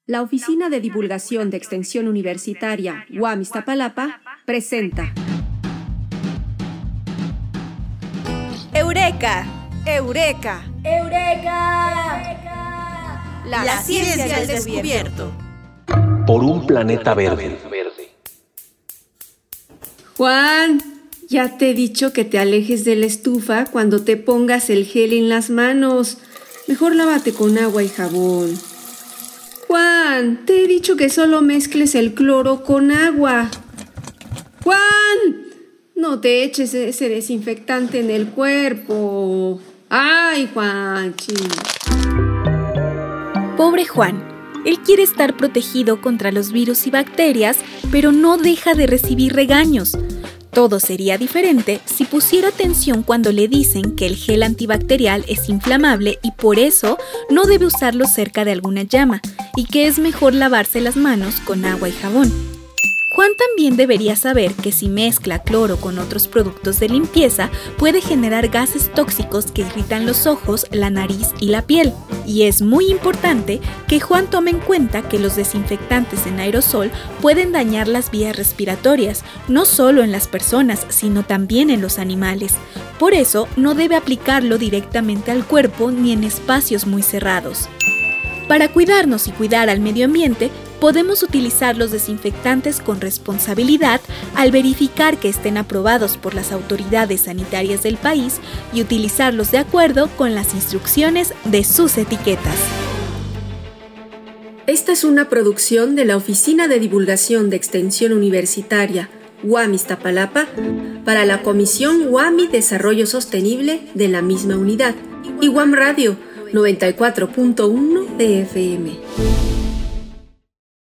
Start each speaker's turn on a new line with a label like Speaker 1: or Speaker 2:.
Speaker 1: La Oficina de Divulgación de Extensión Universitaria, UAM Iztapalapa, presenta
Speaker 2: ¡Eureka! ¡Eureka!
Speaker 3: ¡Eureka!
Speaker 2: La ciencia del descubierto.
Speaker 4: Por un planeta verde.
Speaker 1: Juan, ya te he dicho que te alejes de la estufa cuando te pongas el gel en las manos. Mejor lávate con agua y jabón. Juan, te he dicho que solo mezcles el cloro con agua. ¡Juan! No te eches ese desinfectante en el cuerpo. ¡Ay, Juanchi!
Speaker 5: Pobre Juan. Él quiere estar protegido contra los virus y bacterias, pero no deja de recibir regaños. Todo sería diferente si pusiera atención cuando le dicen que el gel antibacterial es inflamable y por eso no debe usarlo cerca de alguna llama, y que es mejor lavarse las manos con agua y jabón. Juan también debería saber que si mezcla cloro con otros productos de limpieza, puede generar gases tóxicos que irritan los ojos, la nariz y la piel. Y es muy importante que Juan tome en cuenta que los desinfectantes en aerosol pueden dañar las vías respiratorias, no solo en las personas, sino también en los animales. Por eso, no debe aplicarlo directamente al cuerpo ni en espacios muy cerrados. Para cuidarnos y cuidar al medio ambiente, podemos utilizar los desinfectantes con responsabilidad al verificar que estén aprobados por las autoridades sanitarias del país y utilizarlos de acuerdo con las instrucciones de sus etiquetas.
Speaker 1: Esta es una producción de la Oficina de Divulgación de Extensión Universitaria, UAM Iztapalapa, para la Comisión UAMI Desarrollo Sostenible de la misma unidad, y UAM Radio 94.1 de FM.